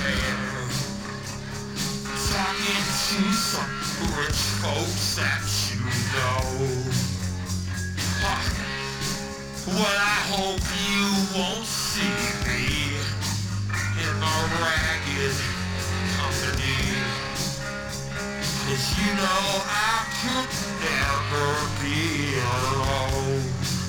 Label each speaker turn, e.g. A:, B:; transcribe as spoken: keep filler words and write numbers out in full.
A: man. Talking to some rich folks that you know. Huh. Well, I hope you won't see me in a ragged company, 'cause you know I could never be alone.